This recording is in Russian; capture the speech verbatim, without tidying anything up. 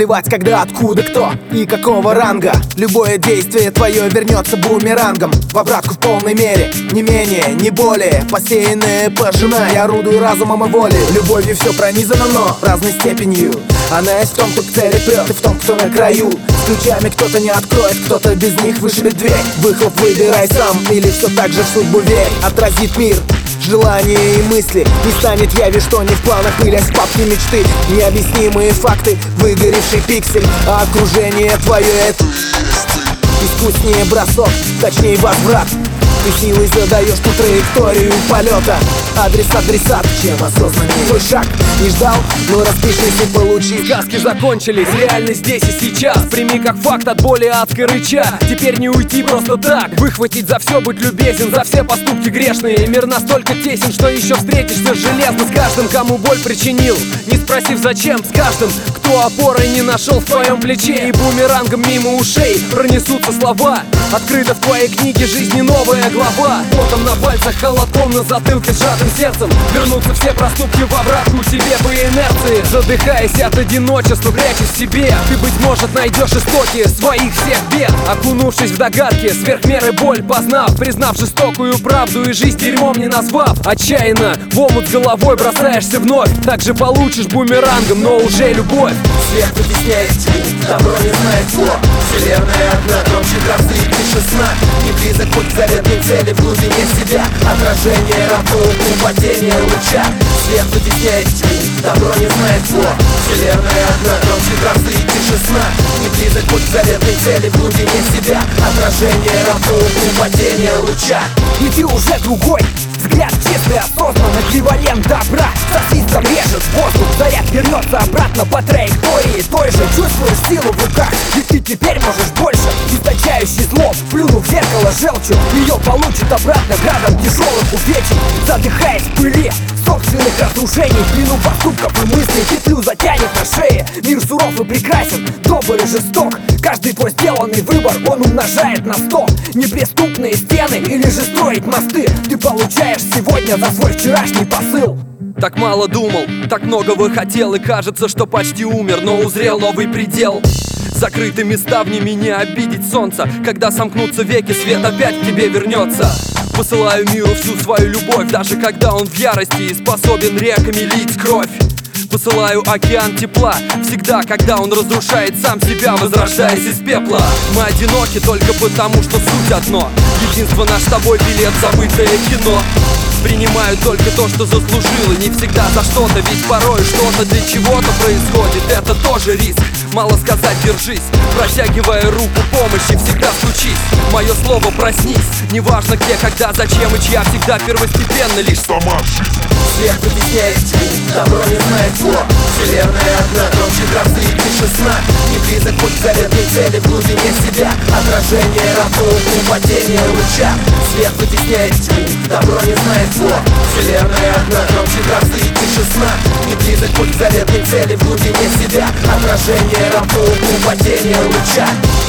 Плевать, когда, откуда, кто и какого ранга. Любое действие твое вернется бумерангом в обратку в полной мере, не менее, не более. Посеянное пожиная, я орудую разумом и волей. Любовью все пронизано, но разной степенью. Она есть в том, кто к цели прет, и в том, кто на краю. С ключами кто-то не откроет, кто-то без них вышибет дверь. Выхлоп выбирай сам, или все так же в судьбу верь. Отразит мир желания и мысли, не станет яви, что не в планах, пылясь в папке мечты. Необъяснимые факты, выгоревший пиксель, а окружение твое это искуснее бросок, точнее возврат. Ты силой задаешь ту траекторию полета. Адрес адресат, чем осознаннее твой шаг. Не ждал, но распишись и получи. Сказки закончились, реальность здесь и сейчас. Прими как факт от боли адской рыча. Теперь не уйти просто так, выхватить за все, быть любезен, за все поступки грешные. Мир настолько тесен, что еще встретишься железно с каждым, кому боль причинил, не спросив зачем. С каждым, кто опоры не нашел в твоем плече. И бумерангом мимо ушей пронесутся слова. Открыта в твоей книге жизни новая глава. Потом на пальцах, холодком на затылке, сжатым сердцем вернутся все проступки в обратку себе по инерции. Задыхаясь от одиночества, прячась в себе, ты, быть может, найдешь истоки своих всех бед. Окунувшись в догадки, сверх меры боль познав, признав жестокую правду и жизнь дерьмом не назвав, отчаянно в омут с головой бросаешься вновь. Так же получишь бумерангом, но уже любовь. Свет вытесняет тьму, добро не знает зло. Вселенная одна, громче грозы и тише сна. Не близок путь к заветной цели в глубине себя. Отражение равно падение луча. Свет вытесняет тьму, добро не знает зло. Вселенная одна, громче грозы и тише сна. Не близок путь к заветной цели в глубине себя. Отражение равно падение луча. И ты уже другой. Взгляд чистый, осознанный, эквивалент добра. Со свистом режет воздух, заряд вернется обратно по траектории той же. Чувствуешь силу в руках, и ты теперь можешь больше. Источающий зло, плюнув в зеркало желчью, ее получит обратно градом тяжелых увечий. Задыхаясь в пыли собственных разрушений, длину поступков и мыслей петлю затянет на шее. Мир суров и прекрасен, добр и жесток. Каждый твой сделанный выбор он умножает на сто. Неприступные стены или же строить мосты ты получаешь сегодня за свой вчерашний посыл. Так мало думал, так многого хотел, и кажется, что почти умер, но узрел новый предел. Закрытыми ставнями не обидеть солнца. Когда сомкнутся веки, свет опять к тебе вернется. Посылаю миру всю свою любовь, даже когда он в ярости и способен реками лить кровь. Посылаю океан тепла, всегда, когда он разрушает сам себя, возрождаясь из пепла. Мы одиноки только потому, что суть одно. Единство наш с тобой билет, забытое кино. Принимаю только то, что заслужил, и не всегда за что-то. Ведь порой что-то для чего-то происходит, это тоже риск. Мало сказать, держись, протягивая руку помощи, всегда стучись. Мое слово проснись, неважно где, когда, зачем и чья, всегда первостепенно лишь сама жизнь. Свет вытесняет тьму, добро не знает зло. Вселенная одна, громче грозы и тише сна. Не близок путь к заветной цели в глубине себя. Отражение равно падение луча. Свет вытесняет тьму, добро не знает зло. Вселенная одна, громче грозы и тише сна. Не близок путь к заветной цели в глубине себя. Отражение равно падение луча.